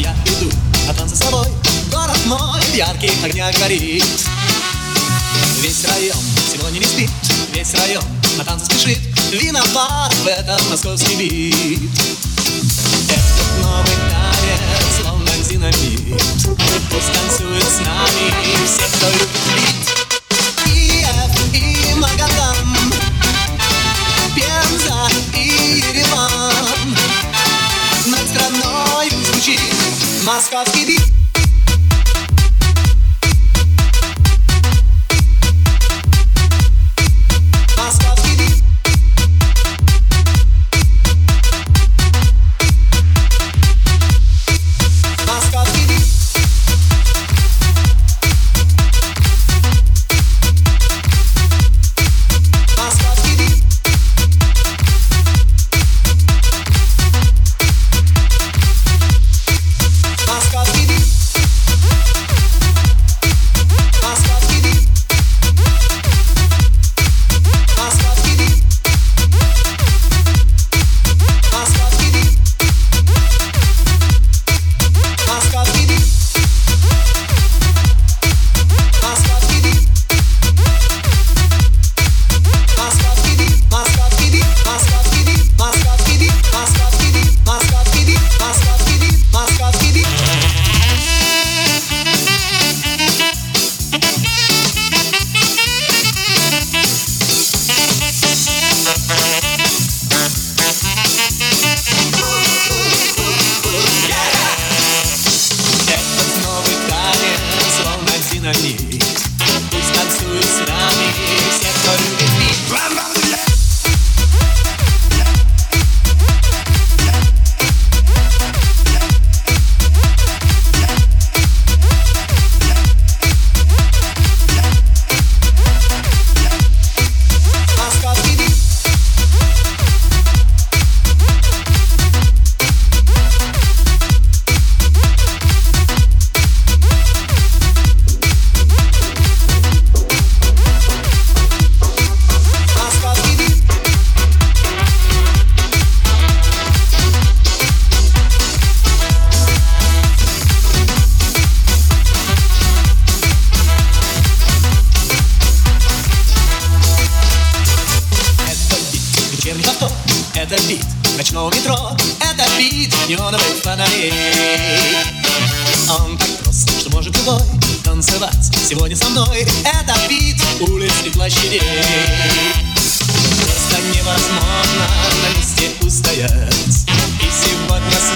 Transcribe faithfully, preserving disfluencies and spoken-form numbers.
Я иду, а танцы с тобой. Город мой в ярких огнях горит. Весь район сегодня не спит, весь район на танцы спешит. Виноват в этом московский бит. Этот новый танец, словно динамит. Пусть танцует с нами все, кто любит бит. Киев и Магадан, Пенза и Ереван. Над страной звучит московский бит. Пусть танцуют с нами все, кто любит бит. Это бит ночного метро, это бит неоновых фонарей. Он так прост, что может любой танцевать сегодня со мной. Это бит улиц и площадей. Просто невозможно на месте устоять. И сегодня